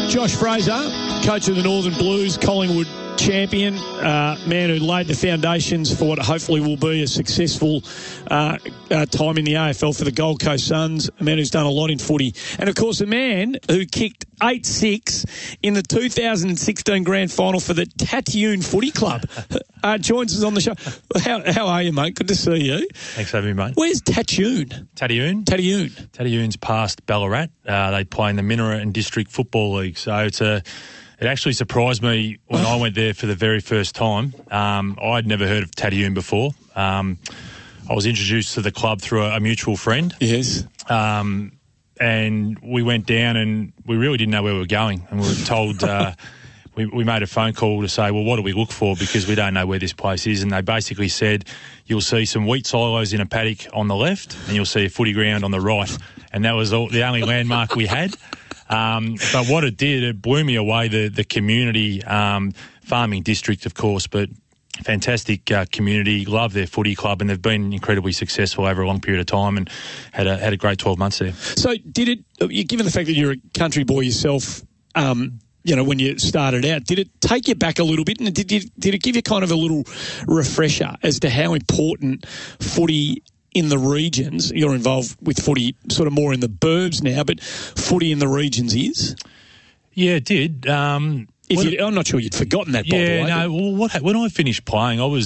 Josh Fraser, coach of the Northern Blues, Collingwood champion, man who laid the foundations for what hopefully will be a successful time in the AFL for the Gold Coast Suns, a man who's done a lot in footy. And, of course, a man who kicked 8-6 in the 2016 Grand Final for the Tattooon Footy Club. Joins us on the show. How are you, mate? Good to see you. Thanks for having me, mate. Where's Tattooon? Tattooon's past Ballarat. They play in the Minera and District Football League. So it actually surprised me when I went there for the very first time. I'd never heard of Tattooon before. I was introduced to the club through a mutual friend. Yes. And we went down and we really didn't know where we were going. And we were told, we made a phone call to say, well, what do we look for? Because we don't know where this place is. And they basically said, you'll see some wheat silos in a paddock on the left and you'll see a footy ground on the right. And that was the only landmark we had. But what it did, it blew me away, the community, farming district, of course, but fantastic community, love their footy club, and they've been incredibly successful over a long period of time and had a great 12 months there. So given the fact that you're a country boy yourself, when you started out, did it take you back a little bit, and did it give you kind of a little refresher as to how important footy in the regions, you're involved with footy sort of more in the burbs now, but footy in the regions is? Yeah, it did. I'm not sure you'd forgotten that, by the way. Yeah, no. When I finished playing, I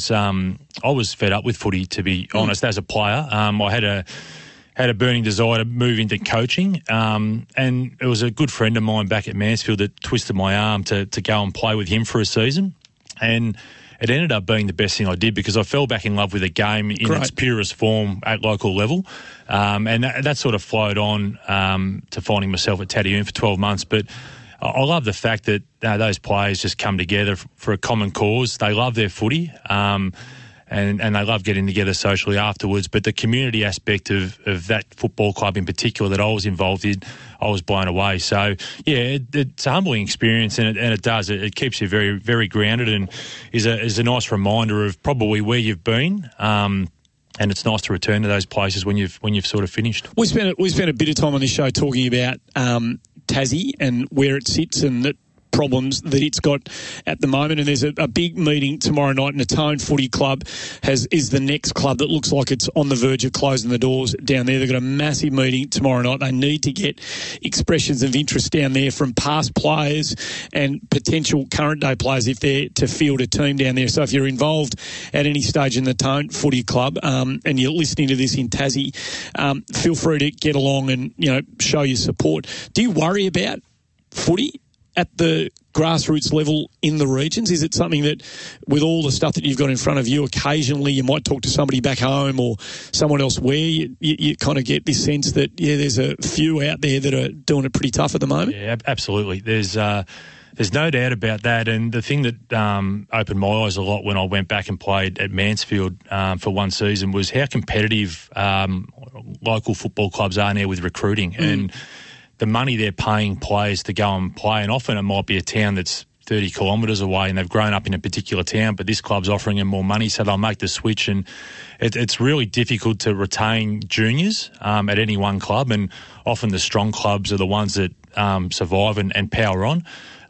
was fed up with footy, to be honest, as a player. I had a burning desire to move into coaching, and it was a good friend of mine back at Mansfield that twisted my arm to go and play with him for a season, and it ended up being the best thing I did because I fell back in love with the game in its purest form at local level. And that sort of flowed on to finding myself at Tattooon for 12 months. But I love the fact that those players just come together for a common cause. They love their footy and they love getting together socially afterwards. But the community aspect of that football club in particular that I was involved in, I was blown away. So, yeah, it's a humbling experience, and it does. It keeps you very, very grounded and is a nice reminder of probably where you've been. And it's nice to return to those places when you've sort of finished. We spent a bit of time on this show talking about Tassie and where it sits and that problems that it's got at the moment, and there's a big meeting tomorrow night, and Atone Footy Club is the next club that looks like it's on the verge of closing the doors down there. They've got a massive meeting tomorrow night. They need to get expressions of interest down there from past players and potential current day players if they're to field a team down there. So if you're involved at any stage in the Atone Footy Club and you're listening to this in Tassie, feel free to get along and show your support. Do you worry about footy at the grassroots level in the regions? Is it something that, with all the stuff that you've got in front of you, occasionally you might talk to somebody back home or someone else where you kind of get this sense that, there's a few out there that are doing it pretty tough at the moment? Yeah, absolutely. There's no doubt about that. And the thing that opened my eyes a lot when I went back and played at Mansfield for one season was how competitive local football clubs are now with recruiting. And the money they're paying players to go and play, and often it might be a town that's 30 kilometres away and they've grown up in a particular town, but this club's offering them more money, so they'll make the switch. And it's really difficult to retain juniors at any one club, and often the strong clubs are the ones that survive and power on.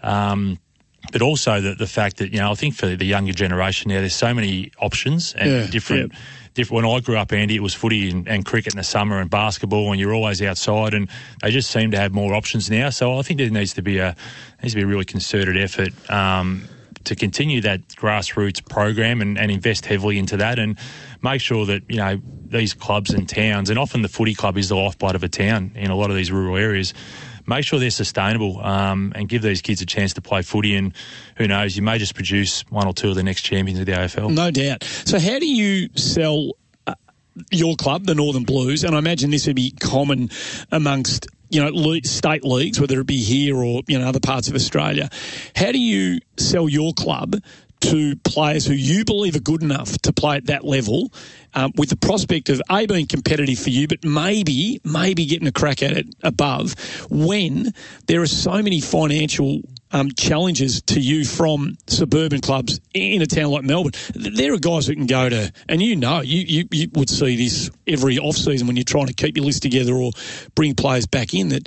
But also the fact that, I think for the younger generation now, there's so many options and different. When I grew up, Andy, it was footy and cricket in the summer and basketball, and you're always outside, and they just seem to have more options now. So I think there needs to be a really concerted effort to continue that grassroots program and invest heavily into that, and make sure that these clubs and towns, and often the footy club is the lifeblood of a town in a lot of these rural areas, make sure they're sustainable and give these kids a chance to play footy, and who knows, you may just produce one or two of the next champions of the AFL. No doubt. So how do you sell your club, the Northern Blues, and I imagine this would be common amongst state leagues, whether it be here or other parts of Australia. How do you sell your club to players who you believe are good enough to play at that level, with the prospect of being competitive for you, but maybe getting a crack at it above, when there are so many financial challenges to you from suburban clubs in a town like Melbourne? There are guys who can go to, and you would see this every off-season when you're trying to keep your list together or bring players back in, that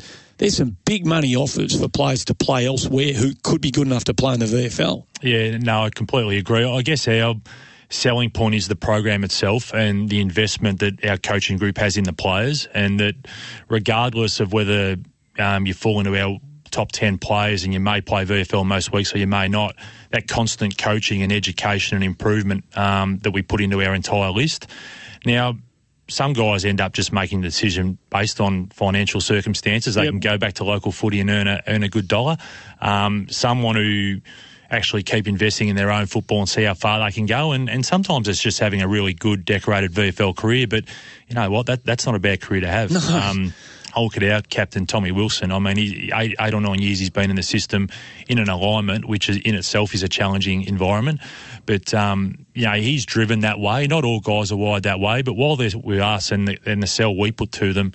there's some big money offers for players to play elsewhere who could be good enough to play in the VFL. Yeah, no, I completely agree. I guess our selling point is the program itself and the investment that our coaching group has in the players, and that regardless of whether you fall into our top 10 players and you may play VFL most weeks or you may not, that constant coaching and education and improvement that we put into our entire list. Now, some guys end up just making the decision based on financial circumstances. They can go back to local footy and earn a good dollar. Some want to actually keep investing in their own football and see how far they can go. And sometimes it's just having a really good, decorated VFL career. But you know what? That's not a bad career to have. No. I look at our captain, Tommy Wilson. I mean, 8 or 9 years he's been in the system in an alignment, which is, in itself is a challenging environment. But, he's driven that way. Not all guys are wired that way. But while there's with us and the sell we put to them,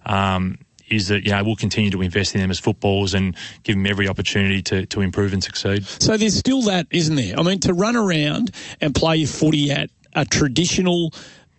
is that, we'll continue to invest in them as footballers and give them every opportunity to improve and succeed. So there's still that, isn't there? I mean, to run around and play your footy at a traditional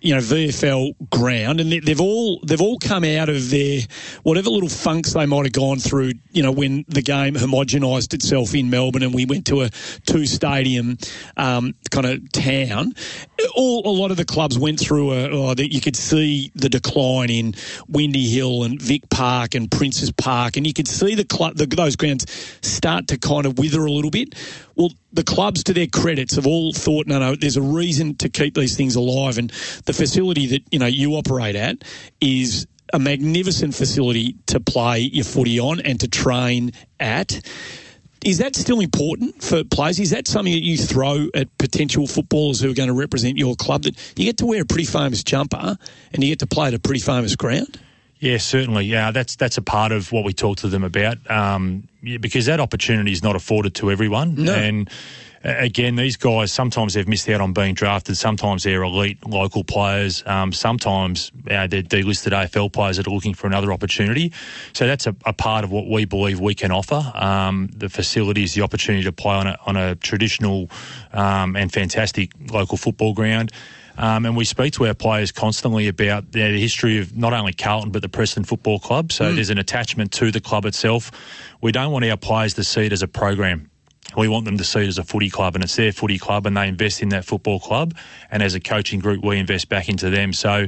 VFL ground, and they've all come out of their whatever little funks they might have gone through, when the game homogenised itself in Melbourne and we went to a 2-stadium kind of town. A lot of the clubs went through you could see the decline in Windy Hill and Vic Park and Princes Park, and you could see those grounds start to kind of wither a little bit. Well, the clubs, to their credits, have all thought, no, there's a reason to keep these things alive, and the facility that you operate at is a magnificent facility to play your footy on and to train at. Is that still important for players? Is that something that you throw at potential footballers who are going to represent your club, that you get to wear a pretty famous jumper and you get to play at a pretty famous ground? Yeah, certainly. Yeah, that's a part of what we talk to them about, because that opportunity is not afforded to everyone. No. And again, these guys, sometimes they've missed out on being drafted. Sometimes they're elite local players. Sometimes they're delisted AFL players that are looking for another opportunity. So that's a part of what we believe we can offer. The facilities, the opportunity to play on a traditional and fantastic local football ground. And we speak to our players constantly about the history of not only Carlton but the Preston Football Club. So there's an attachment to the club itself. We don't want our players to see it as a program. We want them to see it as a footy club, and it's their footy club, and they invest in that football club. And as a coaching group, we invest back into them. So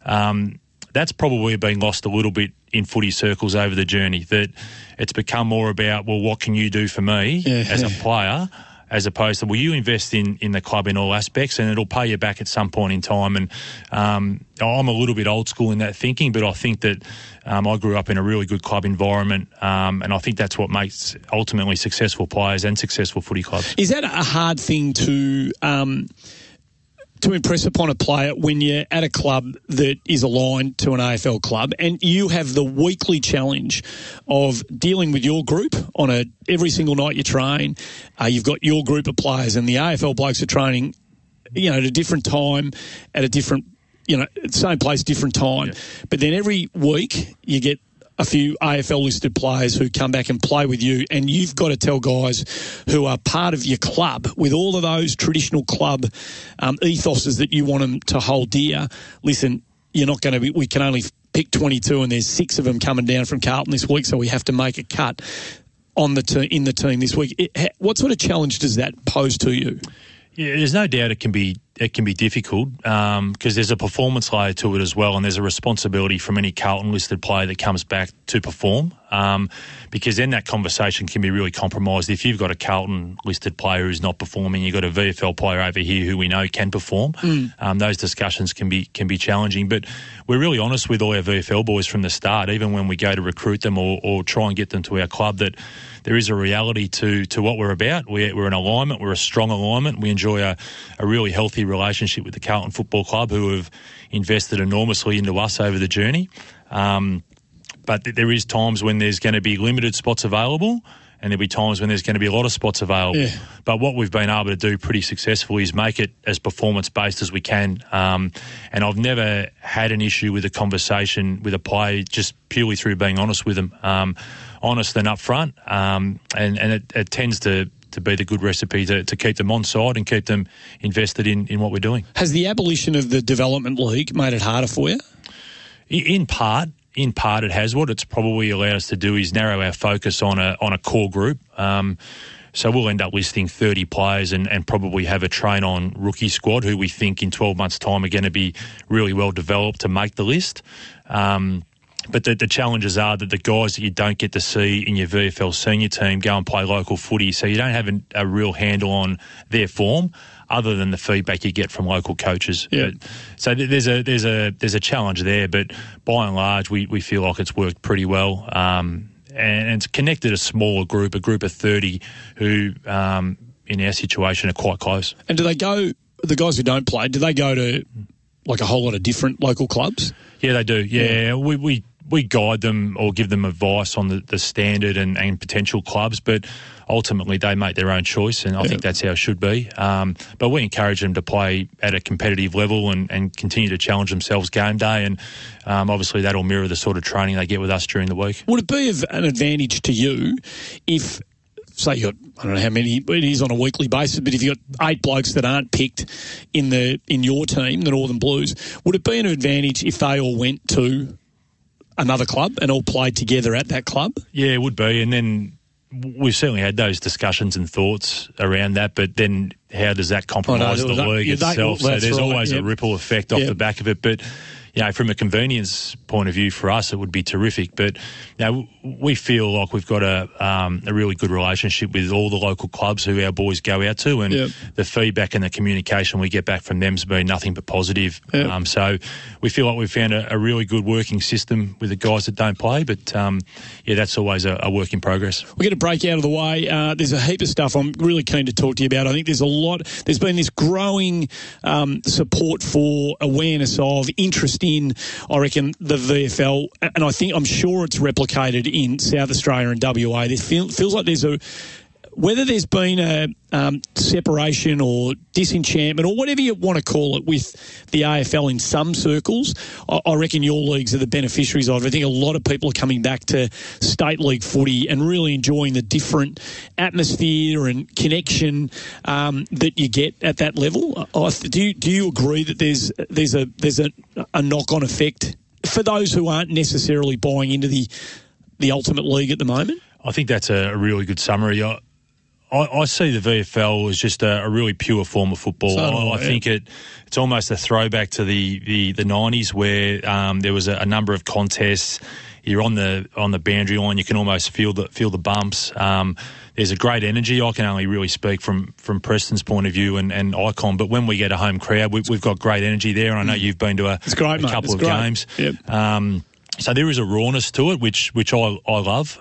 that's probably been lost a little bit in footy circles over the journey, that it's become more about, well, what can you do for me as a player, as opposed to, will you invest in the club in all aspects, and it'll pay you back at some point in time. And I'm a little bit old school in that thinking, but I think that I grew up in a really good club environment, and I think that's what makes ultimately successful players and successful footy clubs. Is that a hard thing to impress upon a player when you're at a club that is aligned to an AFL club and you have the weekly challenge of dealing with your group on every single night you train? You've got your group of players, and the AFL blokes are training, at a different time, at a different, same place, different time. Yeah. But then every week you get a few AFL-listed players who come back and play with you, and you've got to tell guys who are part of your club, with all of those traditional club ethoses that you want them to hold dear, listen, you're not going to be, we can only pick 22 and there's 6 of them coming down from Carlton this week, so we have to make a cut in the team this week. What sort of challenge does that pose to you? Yeah, there's no doubt it can be difficult, because there's a performance layer to it as well, and there's a responsibility from any Carlton-listed player that comes back to perform, because then that conversation can be really compromised. If you've got a Carlton-listed player who's not performing, you've got a VFL player over here who we know can perform, those discussions can be challenging. But we're really honest with all our VFL boys from the start, even when we go to recruit them or try and get them to our club, that there is a reality to what we're about. We're an alignment. We're a strong alignment. We enjoy a really healthy relationship with the Carlton Football Club, who have invested enormously into us over the journey. But there is times when there's going to be limited spots available, and there'll be times when there's going to be a lot of spots available. Yeah. But what we've been able to do pretty successfully is make it as performance-based as we can. And I've never had an issue with a conversation with a player just purely through being honest with them. Honest and upfront, and it tends to be the good recipe to keep them on side and keep them invested in what we're doing. Has the abolition of the Development League made it harder for you? In part, in part it has. What it's probably allowed us to do is narrow our focus on a core group. So we'll end up listing 30 players and probably have a train-on rookie squad who we think in 12 months' time are going to be really well developed to make the list. But the challenges are that the guys that you don't get to see in your VFL senior team go and play local footy, so you don't have a real handle on their form other than the feedback you get from local coaches. Yeah. So there's a challenge there, but by and large we feel like it's worked pretty well. And it's connected a smaller group, a group of 30 who, in our situation, are quite close. And do they go, the guys who don't play, do they go to like a whole lot of different local clubs? Yeah, they do. Yeah. We guide them or give them advice on the standard and potential clubs, but ultimately they make their own choice, and I think that's how it should be. But we encourage them to play at a competitive level and continue to challenge themselves game day, and obviously that'll mirror the sort of training they get with us during the week. Would it be of an advantage to you if, say you got, I don't know how many it is on a weekly basis, but if you got 8 blokes that aren't picked in your team, the Northern Blues, would it be an advantage if they all went to another club and all played together at that club? Yeah, it would be. And then we've certainly had those discussions and thoughts around that, but then how does that compromise the league itself? So there's always a ripple effect off the back of it. But, you know, from a convenience point of view for us, it would be terrific. But, you know, we feel like we've got a really good relationship with all the local clubs who our boys go out to, and the feedback and the communication we get back from them has been nothing but positive. So we feel like we've found a really good working system with the guys that don't play, but that's always a work in progress. We'll get a break out of the way. There's a heap of stuff I'm really keen to talk to you about. I think there's been this growing support for, awareness of, interest in, I reckon, the VFL, and I'm sure it's replicated in South Australia and WA. There feels like whether there's been a separation or disenchantment or whatever you want to call it with the AFL in some circles, I reckon your leagues are the beneficiaries of it. I think a lot of people are coming back to state league footy and really enjoying the different atmosphere and connection that you get at that level. Do you agree that there's a knock-on effect for those who aren't necessarily buying into the ultimate league at the moment? I think that's a really good summary. I see the VFL as just a really pure form of football. I think it's almost a throwback to the 90s where there was a number of contests. You're on the boundary line. You can almost feel the bumps. There's a great energy. I can only really speak from Preston's point of view and Icon, but when we get a home crowd, we've got great energy there. And I know you've been to a couple of games. Yep. So there is a rawness to it, which I love.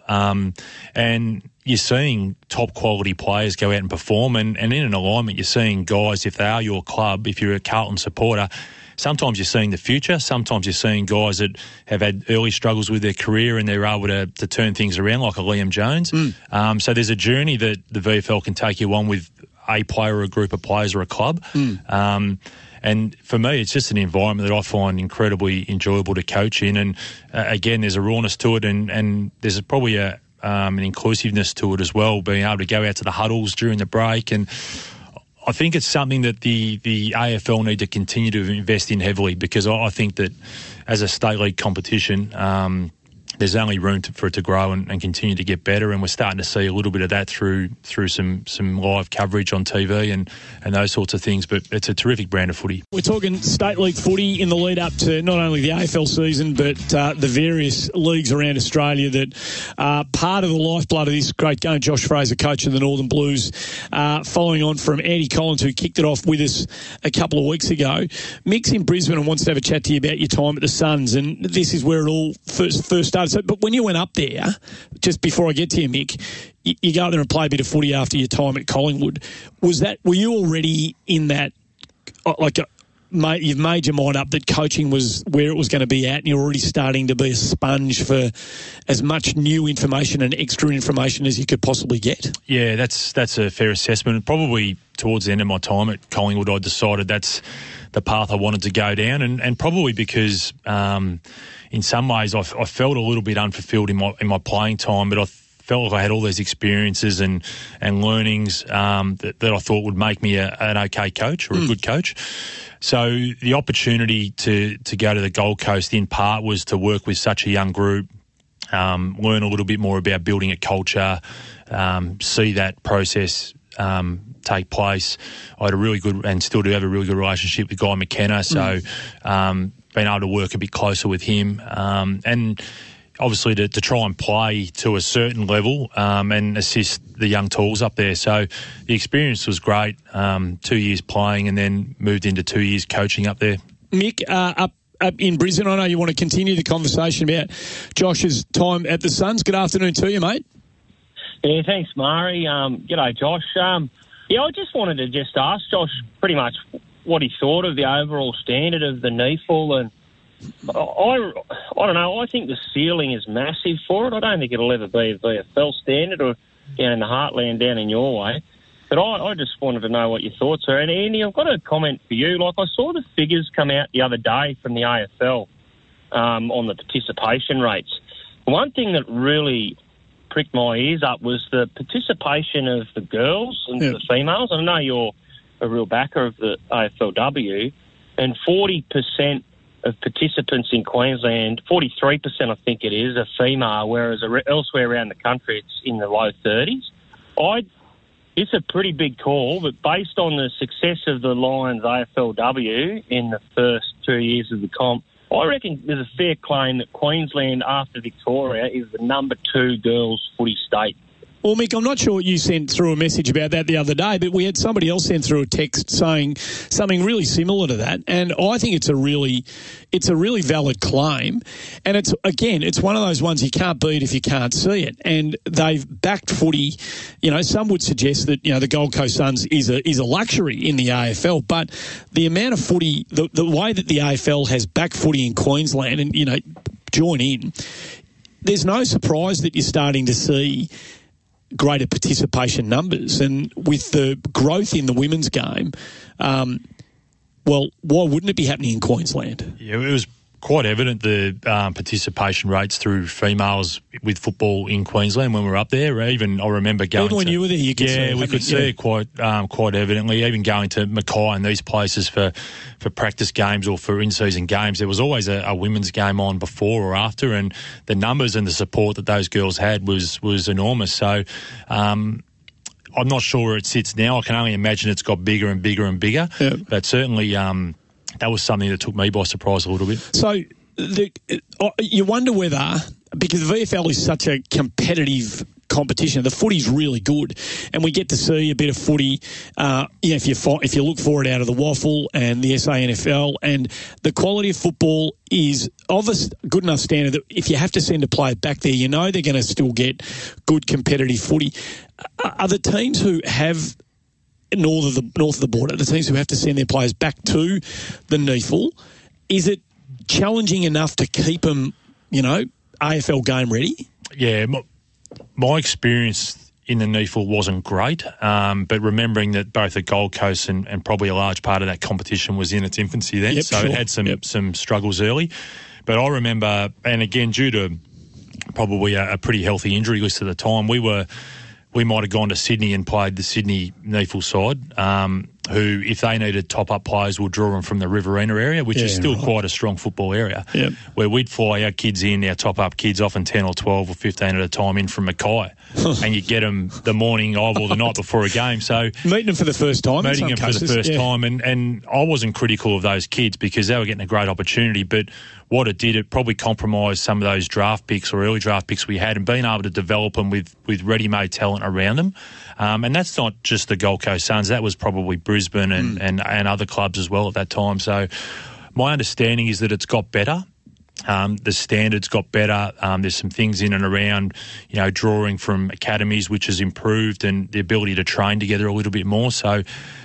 And you're seeing top quality players go out and perform. And in an alignment, you're seeing guys, if they are your club, if you're a Carlton supporter, sometimes you're seeing the future. Sometimes you're seeing guys that have had early struggles with their career and they're able to turn things around, like a Liam Jones. So there's a journey that the VFL can take you on with a player or a group of players or a club. And for me, it's just an environment that I find incredibly enjoyable to coach in. And again, there's a rawness to it, and there's probably an inclusiveness to it as well, being able to go out to the huddles during the break. And I think it's something that the AFL need to continue to invest in heavily, because I think that as a state league competition, there's only room for it to grow and continue to get better, and we're starting to see a little bit of that through some live coverage on TV and those sorts of things. But it's a terrific brand of footy. We're talking state league footy in the lead up to not only the AFL season, but the various leagues around Australia that are part of the lifeblood of this great game. Josh Fraser, coach of the Northern Blues, following on from Andy Collins, who kicked it off with us a couple of weeks ago. Mick's in Brisbane and wants to have a chat to you about your time at the Suns, and this is where it all first started. So, but when you went up there, just before I get to you, Mick, you go up there and play a bit of footy after your time at Collingwood. Were you already in that, you've made your mind up that coaching was where it was going to be at, and you're already starting to be a sponge for as much new information and extra information as you could possibly get? Yeah, that's a fair assessment. Probably towards the end of my time at Collingwood, I decided that's the path I wanted to go down, and probably because in some ways I felt a little bit unfulfilled in my playing time, but I felt like I had all these experiences and learnings that I thought would make me an okay coach or a good coach. So the opportunity to go to the Gold Coast in part was to work with such a young group, learn a little bit more about building a culture, see that process take place. I had a really good, and still do have a really good relationship with Guy McKenna, so being able to work a bit closer with him, and obviously to try and play to a certain level and assist the young tools up there. So the experience was great, 2 years playing and then moved into 2 years coaching up there. Mick, up in Brisbane, I know you want to continue the conversation about Josh's time at the Suns. Good afternoon to you, mate. Yeah, thanks, Murray. G'day, Josh. I just wanted to just ask Josh pretty much what he thought of the overall standard of the NEFL, and I don't know, I think the ceiling is massive for it. I don't think it'll ever be a VFL standard or down in the heartland down in your way. But I just wanted to know what your thoughts are. And Andy, I've got a comment for you. Like, I saw the figures come out the other day from the AFL on the participation rates. One thing that really pricked my ears up was the participation of the girls and the females. I know you're a real backer of the AFLW, and 40% of participants in Queensland, 43% I think it is, are female, whereas elsewhere around the country it's in the low 30s. It's a pretty big call, but based on the success of the Lions AFLW in the first 2 years of the comp, I reckon there's a fair claim that Queensland, after Victoria, is the number 2 girls footy state. Well, Mick, I'm not sure you sent through a message about that the other day, but we had somebody else send through a text saying something really similar to that, and I think it's a really valid claim. And it's one of those ones you can't beat if you can't see it. And they've backed footy. You know, some would suggest that the Gold Coast Suns is a luxury in the AFL, but the amount of footy, the way that the AFL has backed footy in Queensland, and join in, there's no surprise that you're starting to see greater participation numbers. And with the growth in the women's game, why wouldn't it be happening in Queensland? Yeah, it was quite evident the participation rates through females with football in Queensland when we were up there. I remember going. Even when you were there, you could see it. We could see it quite evidently. Even going to Mackay and these places for practice games or for in-season games, there was always a women's game on before or after, and the numbers and the support that those girls had was enormous. So I'm not sure where it sits now. I can only imagine it's got bigger and bigger and bigger. Yeah. But certainly that was something that took me by surprise a little bit. So you wonder whether, because the VFL is such a competitive competition, the footy's really good, and we get to see a bit of footy. If you look for it out of the Waffle and the SANFL, and the quality of football is of a good enough standard that if you have to send a player back there, they're going to still get good competitive footy. Are the teams who have north of the border, the teams who have to send their players back to the NEFL, is it challenging enough to keep them, AFL game ready? Yeah, my experience in the NEFL wasn't great, but remembering that both the Gold Coast and probably a large part of that competition was in its infancy then, it had some struggles early. But I remember, and again, due to probably a pretty healthy injury list at the time, we might have gone to Sydney and played the Sydney NEFL side, who, if they needed top-up players, would draw them from the Riverina area, which is still quite a strong football area, where we'd fly our kids in, our top-up kids, often 10 or 12 or 15 at a time, in from Mackay, and you get them the morning of or the night before a game. So meeting them for the first time for the first time, and I wasn't critical of those kids because they were getting a great opportunity, but what it did, it probably compromised some of those draft picks or early draft picks we had, and being able to develop them with ready-made talent around them. And that's not just the Gold Coast Suns. That was probably Brisbane and other clubs as well at that time. So my understanding is that it's got better. The standards got better. There's some things in and around, drawing from academies, which has improved, and the ability to train together a little bit more. So,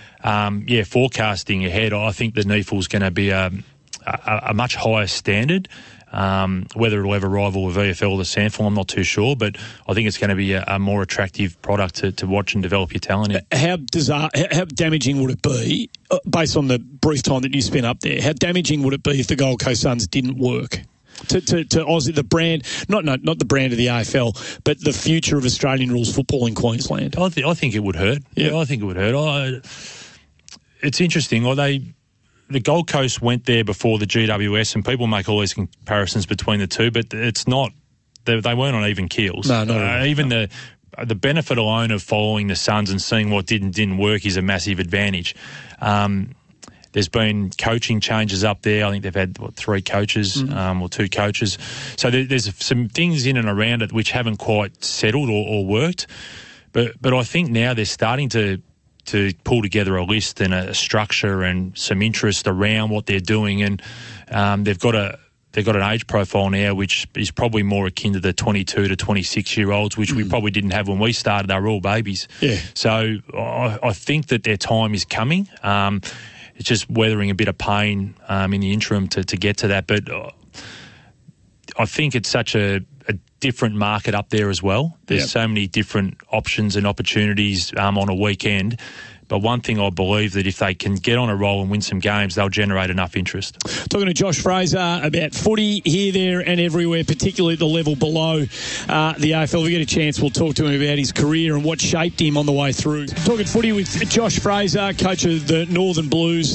forecasting ahead, I think the NEFL is going to be a much higher standard. Whether it'll ever rival the VFL or the SANFL, I'm not too sure, but I think it's going to be a more attractive product to watch and develop your talent in. How damaging would it be, based on the brief time that you spent up there, how damaging would it be if the Gold Coast Suns didn't work? to Aussie, the brand, not the brand of the AFL, but the future of Australian rules football in Queensland? I think it would hurt. Yeah, I think it would hurt. It's interesting. The Gold Coast went there before the GWS, and people make all these comparisons between the two, but it's not. They weren't on even keels. No, not even the benefit alone of following the Suns and seeing what didn't work is a massive advantage. There's been coaching changes up there. I think they've had 3 coaches or 2 coaches. So there's some things in and around it which haven't quite settled or worked. But I think now they're starting to pull together a list and a structure and some interest around what they're doing, and they've got an age profile now which is probably more akin to the 22 to 26-year-olds, which we probably didn't have when we started. They were all babies. Yeah. So I think that their time is coming. It's just weathering a bit of pain in the interim to get to that. But I think it's such a different market up there as well. There's so many different options and opportunities on a weekend. But one thing I believe that if they can get on a roll and win some games, they'll generate enough interest. Talking to Josh Fraser about footy here, there and everywhere, particularly at the level below the AFL. If we get a chance, we'll talk to him about his career and what shaped him on the way through. Talking footy with Josh Fraser, coach of the Northern Blues.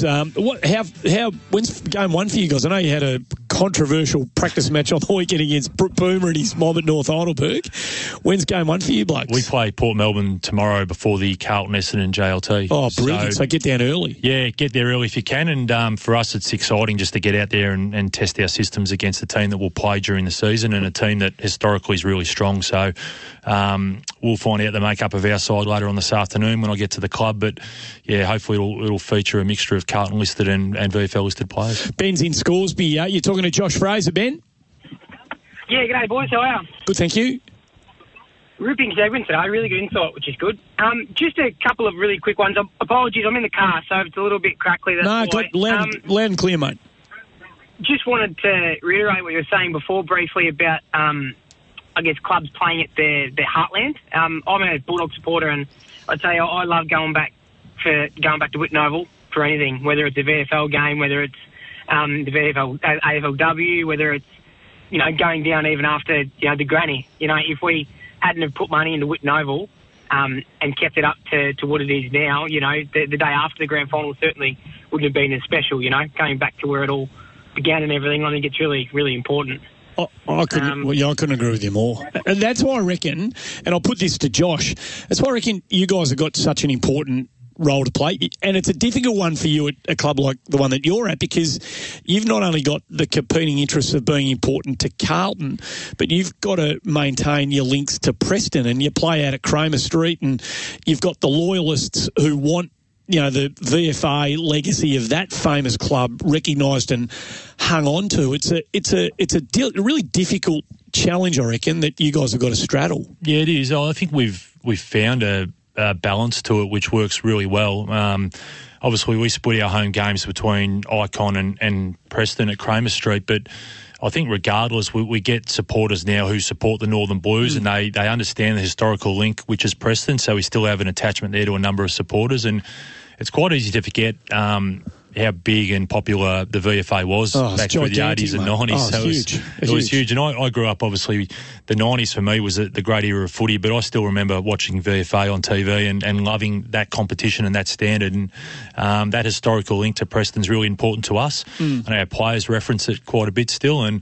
When's game 1 for you guys? I know you had a controversial practice match on the weekend against Boomer and his mob at North Heidelberg. When's game 1 for you blokes? We play Port Melbourne tomorrow before the Carlton Essendon JLT. Oh, brilliant. So get down early. Yeah, get there early if you can. And for us, it's exciting just to get out there and test our systems against a team that will play during the season and a team that historically is really strong. So we'll find out the makeup of our side later on this afternoon when I get to the club. But, yeah, hopefully it'll feature a mixture of Carlton-listed and VFL-listed players. Ben's in Scoresby. You're talking to Josh Fraser, Ben? Yeah, g'day, boys. How are you? Good, thank you. Ripping segment today, really good insight, which is good. Just a couple of really quick ones. Apologies, I'm in the car, so it's a little bit crackly. That's why. Loud and clear, mate. Just wanted to reiterate what you were saying before briefly about, I guess, clubs playing at their heartland. I'm a Bulldog supporter, and I'd say I love going back to Whitten Oval for anything, whether it's a VFL game, whether it's the VFL AFLW, whether it's going down even after the granny. If we hadn't have put money into Whitten Oval and kept it up to what it is now, the day after the grand final certainly wouldn't have been as special, going back to where it all began and everything. I think it's really, really important. I couldn't agree with you more. And that's why I reckon, and I'll put this to Josh, that's why I reckon you guys have got such an important role to play. And it's a difficult one for you at a club like the one that you're at, because you've not only got the competing interests of being important to Carlton, but you've got to maintain your links to Preston, and you play out at Kramer Street, and you've got the loyalists who want the VFA legacy of that famous club recognised and hung on to. It's a really difficult challenge, I reckon, that you guys have got to straddle. Yeah, it is. I think we've found a balance to it which works really well. Obviously, we split our home games between Icon and Preston at Kramer Street, but I think regardless, we get supporters now who support the Northern Blues, and they understand the historical link, which is Preston, so we still have an attachment there to a number of supporters, and it's quite easy to forget how big and popular the VFA was back through the 80s and 90s. So it was huge. And I grew up, obviously, the 90s for me was the great era of footy, but I still remember watching VFA on TV and loving that competition and that standard. And that historical link to Preston's really important to us. And our players reference it quite a bit still. And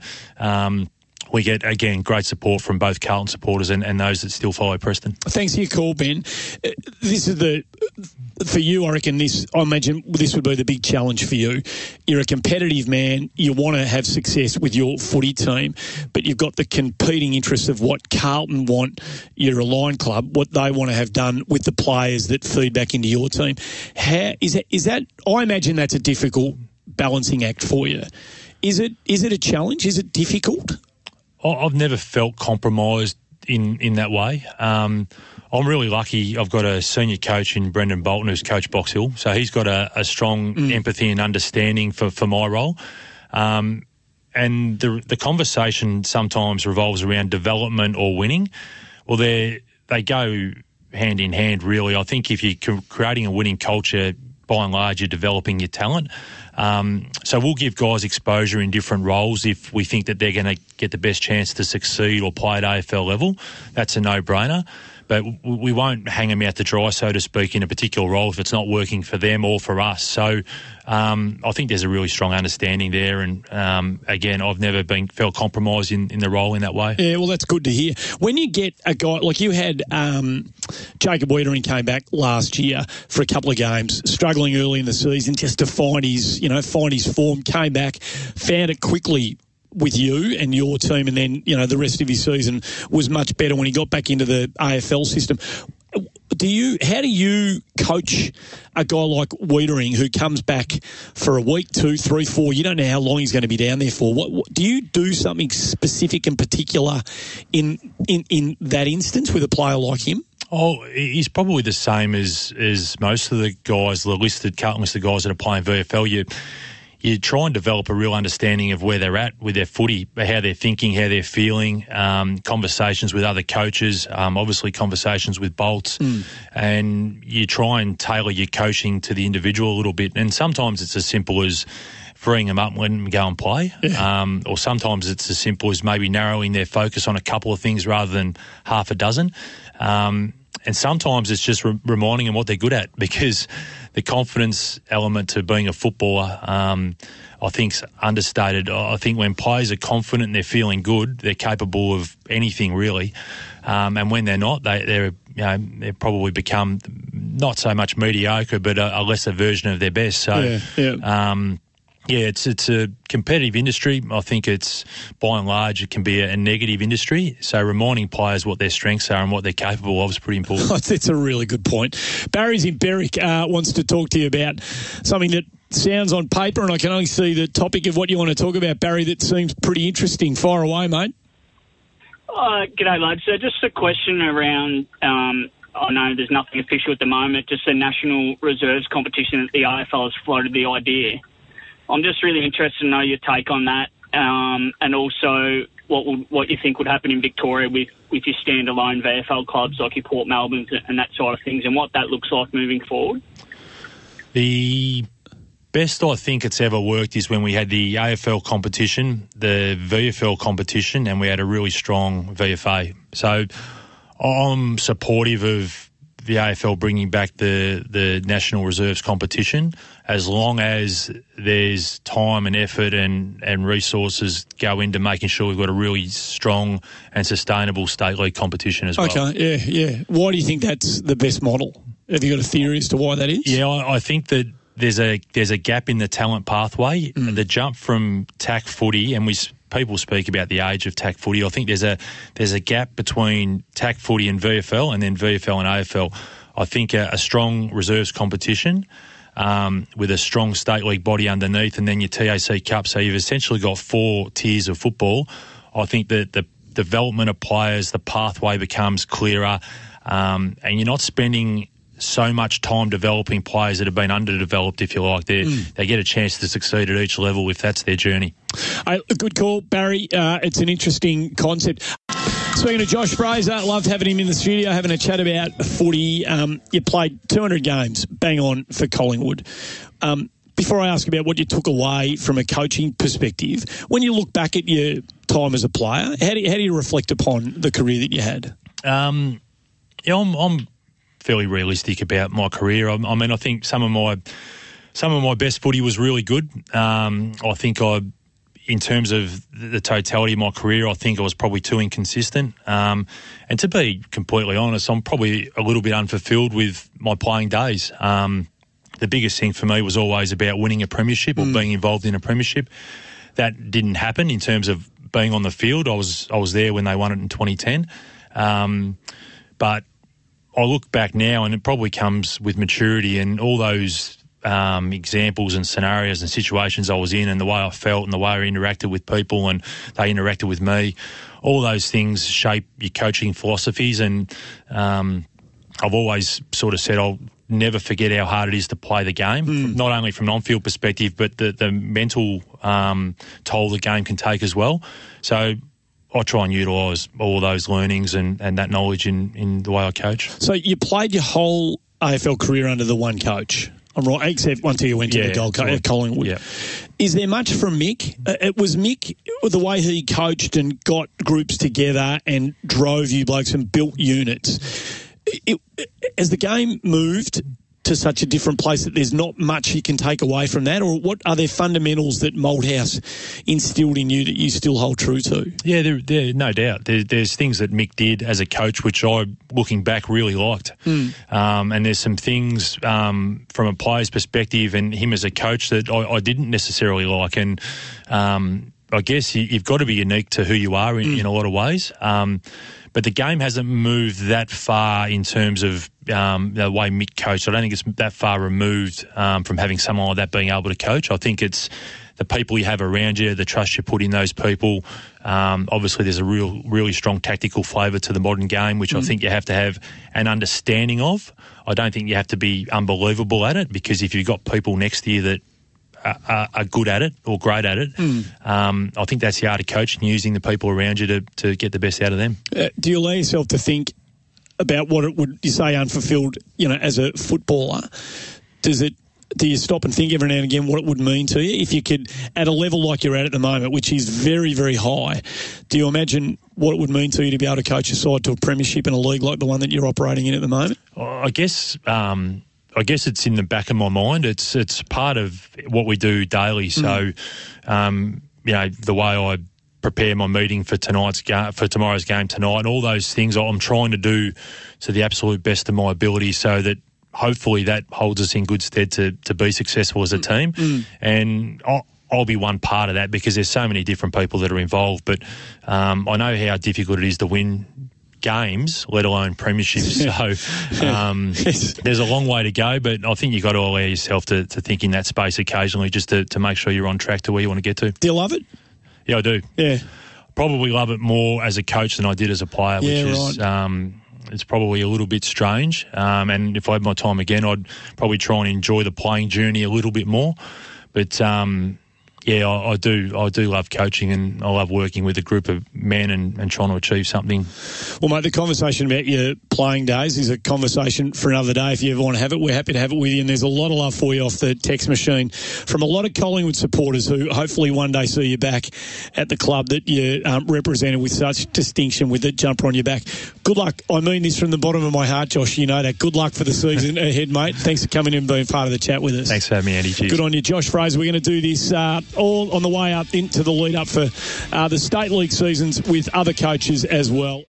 we get, again, great support from both Carlton supporters and those that still follow Preston. Thanks for your call, Ben. This is for you, I reckon I imagine this would be the big challenge for you. You're a competitive man. You want to have success with your footy team, but you've got the competing interests of what Carlton want, your aligned club, what they want to have done with the players that feed back into your team. How is that? I imagine that's a difficult balancing act for you. Is it a challenge? Is it difficult? I've never felt compromised in that way. I'm really lucky. I've got a senior coach in Brendan Bolton who's coached Box Hill, so he's got a strong empathy and understanding for my role. And the conversation sometimes revolves around development or winning. Well, they go hand in hand, really. I think if you're creating a winning culture, by and large, you're developing your talent. So we'll give guys exposure in different roles if we think that they're going to get the best chance to succeed or play at AFL level. That's a no-brainer. But we won't hang them out to dry, so to speak, in a particular role if it's not working for them or for us. So I think there's a really strong understanding there. And, again, I've never felt compromised in the role in that way. Yeah, well, that's good to hear. When you get a guy, like you had Jacob Wiedering came back last year for a couple of games, struggling early in the season just to find his form, came back, found it quickly with you and your team, and then, the rest of his season was much better when he got back into the AFL system. How do you coach a guy like Wiedering who comes back for a week, 2, 3, 4? You don't know how long he's going to be down there for. What do you do something specific and particular in that instance with a player like him? Oh, he's probably the same as most of the guys, the current listed guys that are playing VFL. You try and develop a real understanding of where they're at with their footy, how they're thinking, how they're feeling, conversations with other coaches, obviously conversations with Bolts, and you try and tailor your coaching to the individual a little bit. And sometimes it's as simple as freeing them up and letting them go and play, or sometimes it's as simple as maybe narrowing their focus on a couple of things rather than half a dozen. And sometimes it's just reminding them what they're good at, because the confidence element to being a footballer, I think, is understated. I think when players are confident and they're feeling good, they're capable of anything really. And when they're not, they probably become not so much mediocre, but a lesser version of their best. So, it's a competitive industry. I think it's, by and large, it can be a negative industry. So reminding players what their strengths are and what they're capable of is pretty important. That's a really good point. Barry's in Berwick, wants to talk to you about something that sounds on paper, and I can only see the topic of what you want to talk about, Barry, that seems pretty interesting. Fire away, mate. G'day, lads. So just a question around, I know there's nothing official at the moment, just a national reserves competition that the AFL has floated the idea. I'm just really interested to know your take on that, and also what you think would happen in Victoria with your standalone VFL clubs like your Port Melbourne and that sort of things, and what that looks like moving forward. The best I think it's ever worked is when we had the AFL competition, the VFL competition, and we had a really strong VFA. So I'm supportive of the AFL bringing back the National Reserves competition, as long as there's time and effort and resources go into making sure we've got a really strong and sustainable state league competition as well. Okay, yeah. Why do you think that's the best model? Have you got a theory as to why that is? Yeah, I think that there's a gap in the talent pathway. The jump from TAC footy, and people speak about the age of TAC footy. I think there's a gap between TAC footy and VFL, and then VFL and AFL. I think a strong reserves competition with a strong state league body underneath, and then your TAC Cup. So you've essentially got 4 tiers of football. I think that the development of players, the pathway becomes clearer, and you're not spending so much time developing players that have been underdeveloped, if you like. They get a chance to succeed at each level if that's their journey. A good call, Barry. It's an interesting concept. Speaking of Josh Fraser, loved having him in the studio, having a chat about footy. You played 200 games, bang on, for Collingwood. Before I ask about what you took away from a coaching perspective, when you look back at your time as a player, how do you reflect upon the career that you had? I'm fairly realistic about my career. I mean, I think some of my best footy was really good. I think in terms of the totality of my career, I think I was probably too inconsistent. And to be completely honest, I'm probably a little bit unfulfilled with my playing days. The biggest thing for me was always about winning a premiership or being involved in a premiership. That didn't happen in terms of being on the field. I was there when they won it in 2010. But I look back now, and it probably comes with maturity and all those examples and scenarios and situations I was in, and the way I felt and the way I interacted with people and they interacted with me. All those things shape your coaching philosophies, and I've always sort of said I'll never forget how hard it is to play the game, not only from an on-field perspective, but the mental toll the game can take as well. So I try and utilise all those learnings and that knowledge in the way I coach. So you played your whole AFL career under the one coach. I'm right, except once he went to the Gold Coast, Collingwood. Yeah. Is there much from Mick? It was Mick, the way he coached and got groups together and drove you blokes and built units. As the game moved to such a different place that there's not much you can take away from that, or what are there fundamentals that Malthouse instilled in you that you still hold true to? Yeah, there no doubt. There's things that Mick did as a coach which I, looking back, really liked. And there's some things from a player's perspective and him as a coach that I didn't necessarily like. And I guess you've got to be unique to who you are in a lot of ways. But the game hasn't moved that far in terms of the way Mick coached. I don't think it's that far removed from having someone like that being able to coach. I think it's the people you have around you, the trust you put in those people. Obviously, there's a really strong tactical flavour to the modern game, which I think you have to have an understanding of. I don't think you have to be unbelievable at it, because if you've got people next to you that are good at it or great at it, I think that's the art of coaching, using the people around you to get the best out of them. Do you allow yourself to think about what it would, you say, unfulfilled, as a footballer? Do you stop and think every now and again what it would mean to you if you could, at a level like you're at the moment, which is very, very high? Do you imagine what it would mean to you to be able to coach a side to a premiership in a league like the one that you're operating in at the moment? I guess it's in the back of my mind. It's part of what we do daily. So, the way I prepare my meeting for tomorrow's game tonight, and all those things I'm trying to do to the absolute best of my ability, so that hopefully that holds us in good stead to be successful as a team. And I'll be one part of that, because there's so many different people that are involved. But I know how difficult it is to win games, let alone premierships. So there's a long way to go, but I think you've got to allow yourself to think in that space occasionally, just to make sure you're on track to where you want to get to. Do you love it? Yeah, I do. Yeah. Probably love it more as a coach than I did as a player, which is it's probably a little bit strange. And if I had my time again, I'd probably try and enjoy the playing journey a little bit more. But I do love coaching, and I love working with a group of men and trying to achieve something. Well, mate, the conversation about your playing days is a conversation for another day. If you ever want to have it, we're happy to have it with you. And there's a lot of love for you off the text machine from a lot of Collingwood supporters who hopefully one day see you back at the club that you represented with such distinction, with the jumper on your back. Good luck. I mean this from the bottom of my heart, Josh. You know that. Good luck for the season ahead, mate. Thanks for coming in and being part of the chat with us. Thanks for having me, Andy. Cheers. Good on you, Josh Fraser. We're going to do this all on the way up into the lead up for the State League seasons with other coaches as well.